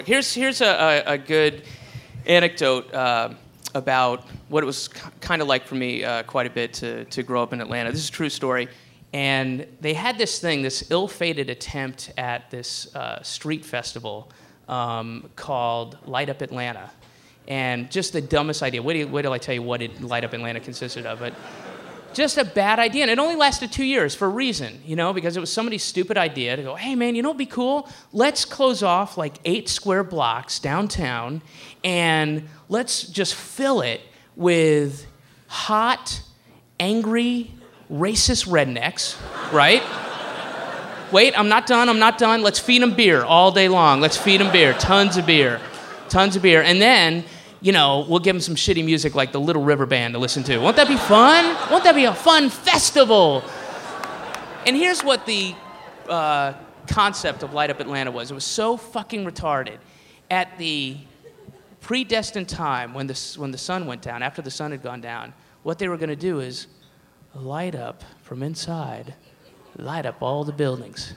Here's a good anecdote about what it was kind of like for me quite a bit to grow up in Atlanta. This is a true story. And they had this ill-fated attempt at this street festival called Light Up Atlanta. And just the dumbest idea. Wait till I tell you what Light Up Atlanta consisted of. But just a bad idea. And it only lasted 2 years for a reason, because it was somebody's stupid idea to go, hey, man, you know what'd be cool? Let's close off like 8 square blocks downtown, and let's just fill it with hot, angry, racist rednecks, right? Wait, I'm not done. Let's feed them beer all day long. Let's feed them beer, tons of beer. And then, we'll give them some shitty music like the Little River Band to listen to. Won't that be fun? Won't that be a fun festival? And here's what the concept of Light Up Atlanta was. It was so fucking retarded. At the predestined time when the sun went down, after the sun had gone down, what they were going to do is light up from inside, light up all the buildings.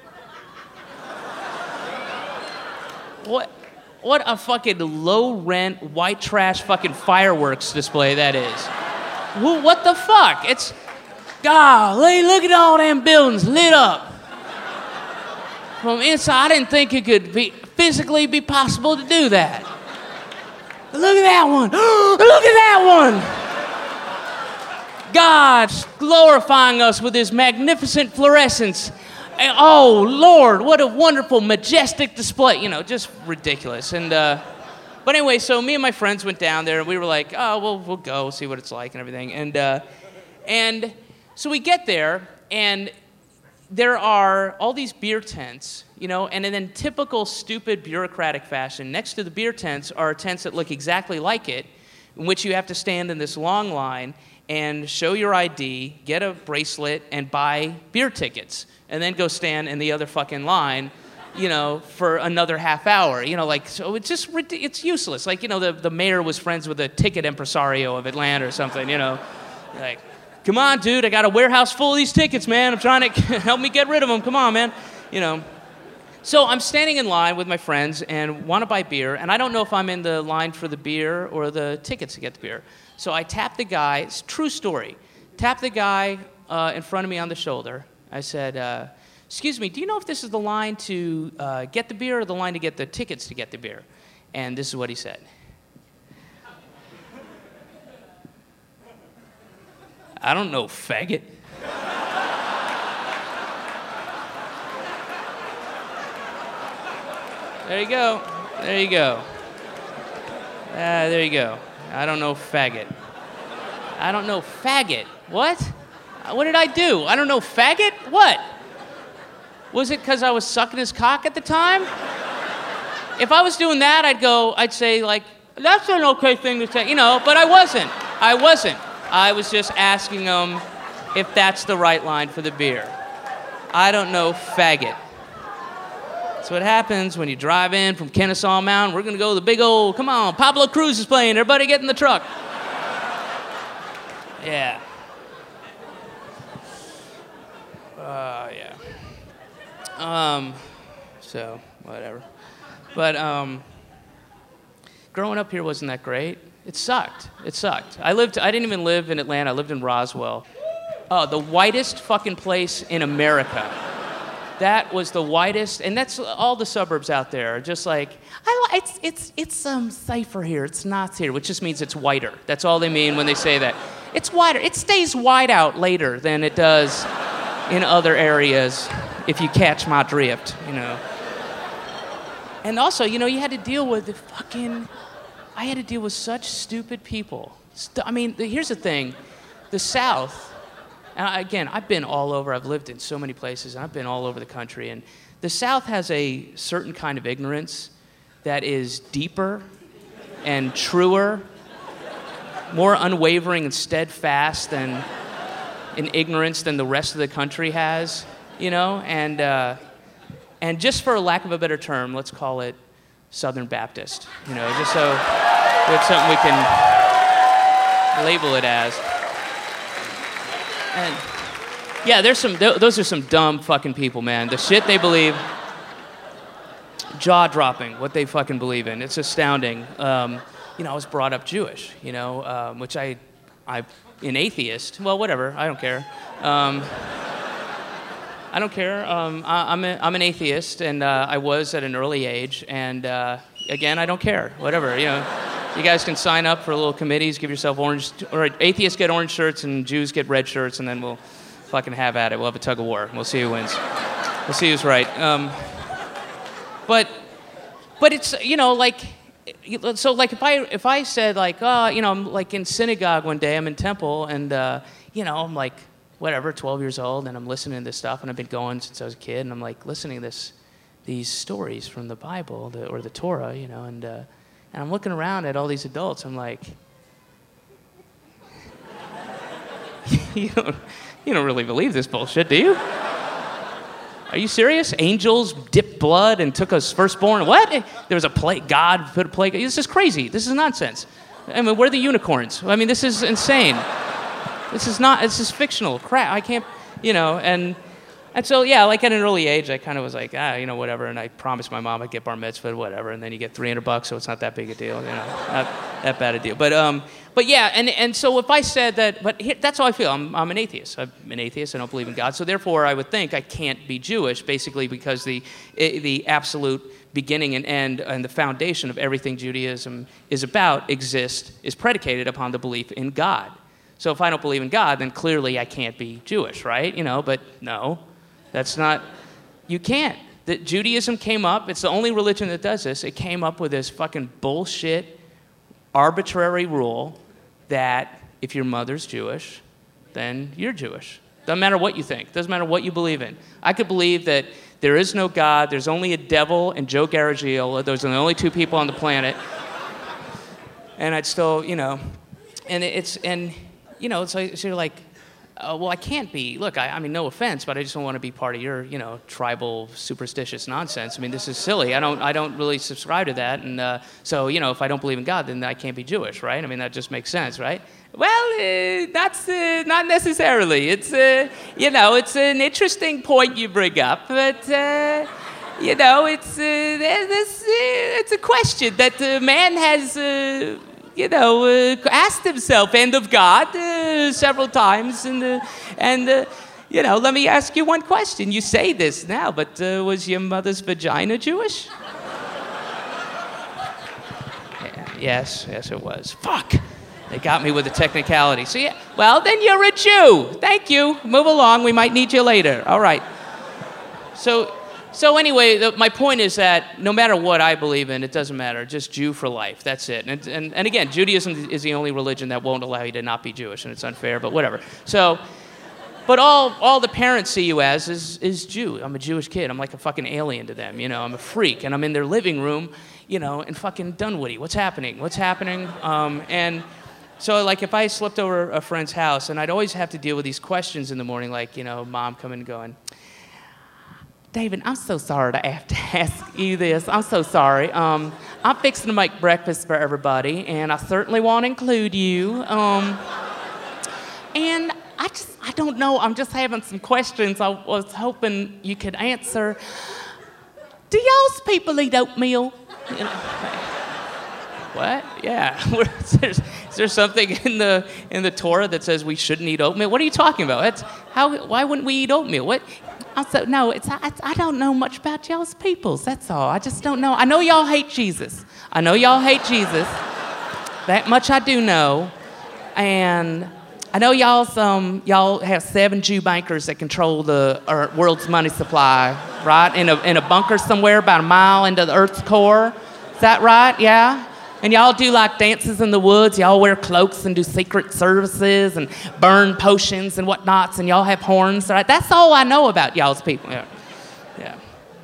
What a fucking low-rent, white trash fucking fireworks display that is. What the fuck? It's, golly, look at all them buildings lit up. From inside, I didn't think it could physically be possible to do that. Look at that one. Look at that one. God's glorifying us with his magnificent fluorescence. Oh, Lord, what a wonderful, majestic display. Just ridiculous. And but anyway, so me and my friends went down there, and we were like, oh, we'll go see what it's like and everything. And so we get there, and there are all these beer tents, and in typical stupid bureaucratic fashion, next to the beer tents are tents that look exactly like it, in which you have to stand in this long line and show your ID, get a bracelet, and buy beer tickets. And then go stand in the other fucking line, for another half hour. So it's just, it's useless. Like, the mayor was friends with the ticket impresario of Atlanta or something, Like, come on, dude, I got a warehouse full of these tickets, man. I'm trying to help me get rid of them. Come on, man. So I'm standing in line with my friends and want to buy beer, and I don't know if I'm in the line for the beer or the tickets to get the beer. So I tap the guy, it's a true story, tap the guy in front of me on the shoulder. I said, excuse me, do you know if this is the line to get the beer or the line to get the tickets to get the beer? And this is what he said. I don't know, faggot. There you go. There you go. There you go. I don't know, faggot. I don't know, faggot. What? What did I do? I don't know, faggot? What? Was it because I was sucking his cock at the time? If I was doing that, I'd say, like, that's an okay thing to say, but I wasn't. I was just asking him if that's the right line for the beer. I don't know, faggot. That's what happens when you drive in from Kennesaw Mountain. We're going to go to the big old, come on, Pablo Cruz is playing. Everybody get in the truck. Yeah. Yeah. So, whatever. But, growing up here wasn't that great. It sucked. I didn't even live in Atlanta. I lived in Roswell. Oh, the whitest fucking place in America. That was the whitest, and that's all the suburbs out there are just like, it's safer here, it's not here, which just means it's whiter. That's all they mean when they say that. It's whiter. It stays white out later than it does in other areas, if you catch my drift, And also, you had to deal with I had to deal with such stupid people. Here's the thing. The South, and again, I've been all over. I've lived in so many places, and I've been all over the country. And the South has a certain kind of ignorance that is deeper and truer, more unwavering and steadfast than in ignorance than the rest of the country has, And just for lack of a better term, let's call it Southern Baptist, just so we have something we can label it as. And yeah, those are some dumb fucking people, man. The shit they believe. jaw-dropping what they fucking believe in. It's astounding. I was brought up Jewish, which an atheist. Well, whatever. I don't care. I don't care. I'm an atheist, and I was at an early age. And again, I don't care. Whatever. You guys can sign up for little committees. Give yourself atheists get orange shirts, and Jews get red shirts, and then we'll fucking have at it. We'll have a tug of war. We'll see who wins. We'll see who's right. But it's so like if I said like I'm like in synagogue one day, I'm in temple, and I'm like whatever 12 years old, and I'm listening to this stuff, and I've been going since I was a kid, and I'm like listening to these stories from the Bible or the Torah, and I'm looking around at all these adults. I'm like, you don't really believe this bullshit, do you? Are you serious? Angels dipped blood and took us firstborn. What? There was a plague. God put a plague. This is crazy. This is nonsense. I mean, where are the unicorns? I mean, this is insane. This is fictional crap. I can't, and so, yeah, like at an early age, I kind of was like, whatever. And I promised my mom I'd get bar mitzvah, whatever. And then you get $300, so it's not that big a deal, not that bad a deal. But yeah, and so if I said that, that's how I feel. I'm an atheist. I'm an atheist. I don't believe in God. So therefore, I would think I can't be Jewish, basically because the absolute beginning and end and the foundation of everything Judaism is about is predicated upon the belief in God. So if I don't believe in God, then clearly I can't be Jewish, right? But no. That's not, you can't. Judaism came up, it's the only religion that does this, it came up with this fucking bullshit, arbitrary rule that if your mother's Jewish, then you're Jewish. Doesn't matter what you think, doesn't matter what you believe in. I could believe that there is no God, there's only a devil and Joe Garagiola, those are the only two people on the planet, and I'd still, and it's like, so you're like, well, I can't be. Look, I mean, no offense, but I just don't want to be part of your, tribal, superstitious nonsense. I mean, this is silly. I don't really subscribe to that. And so, if I don't believe in God, then I can't be Jewish, right? I mean, that just makes sense, right? Well, that's not necessarily. It's, it's an interesting point you bring up, but, it's a question that man has. Asked himself and of God several times. And let me ask you one question. You say this now, but was your mother's vagina Jewish? Yes, it was. Fuck. They got me with the technicality. So, yeah, well, then you're a Jew. Thank you. Move along. We might need you later. All right. So anyway, my point is that no matter what I believe in, it doesn't matter. Just Jew for life. That's it. And again, Judaism is the only religion that won't allow you to not be Jewish, and it's unfair, but whatever. So, but all the parents see you as is Jew. I'm a Jewish kid. I'm like a fucking alien to them. I'm a freak, and I'm in their living room, in fucking Dunwoody. What's happening? And so, like, if I slipped over a friend's house, and I'd always have to deal with these questions in the morning, like, mom coming and going, David, I'm so sorry to have to ask you this. I'm so sorry. I'm fixing to make breakfast for everybody, and I certainly want to include you. And I don't know. I'm just having some questions I was hoping you could answer. Do y'all's people eat oatmeal? What? Yeah. Is there something in the Torah that says we shouldn't eat oatmeal? What are you talking about? Why wouldn't we eat oatmeal? What? I don't know much about y'all's peoples. That's all. I just don't know. I know y'all hate Jesus. That much I do know. And I know y'all have 7 Jew bankers that control the world's money supply, right? In a bunker somewhere about a mile into the Earth's core. Is that right? Yeah. And y'all do like dances in the woods. Y'all wear cloaks and do secret services and burn potions and whatnots. And y'all have horns, right? That's all I know about y'all's people. Yeah.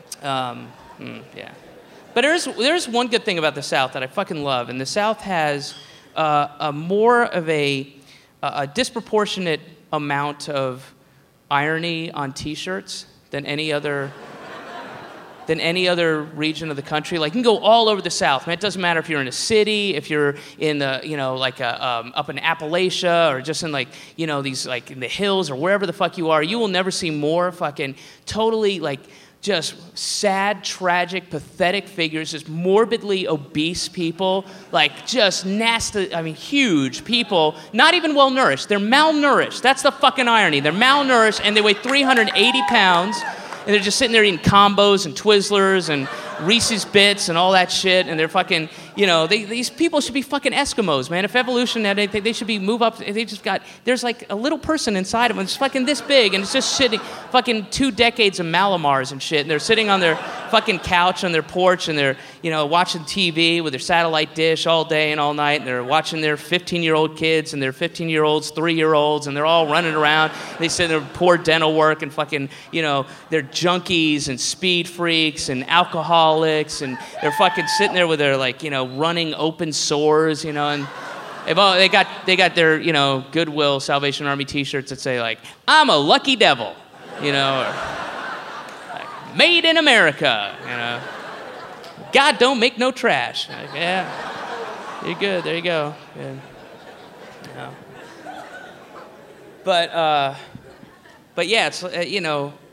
But there's one good thing about the South that I fucking love. And the South has a more of a disproportionate amount of irony on T-shirts than any other region of the country. Like, you can go all over the South, man. It doesn't matter if you're in a city, if you're in the, up in Appalachia, or just in these, in the hills, or wherever the fuck you are. You will never see more fucking totally, just sad, tragic, pathetic figures, just morbidly obese people, like just nasty, I mean, huge people, not even well-nourished. They're malnourished. That's the fucking irony. They're malnourished, and they weigh 380 pounds, and they're just sitting there eating combos and Twizzlers and Reese's Bits and all that shit, and they're fucking, you know, these people should be fucking Eskimos, man. If evolution had anything, they should be move up. They just got, there's like a little person inside of them. It's fucking this big, and it's just sitting, fucking 2 decades of Malamars and shit, and they're sitting on their fucking couch on their porch, and they're, you know, watching TV with their satellite dish all day and all night, and they're watching their 15-year-old kids and their 15-year-olds, 3-year-olds, and they're all running around. They say they're poor dental work and fucking, you know, they're junkies and speed freaks and alcoholics, and they're fucking sitting there with their, like, you know, running open sores, you know, and they got their, you know, Goodwill Salvation Army T-shirts that say, like, I'm a lucky devil, you know, or like, made in America, you know, God don't make no trash. Like, yeah, you're good. There you go. Good. You know. But yeah, it's, you know,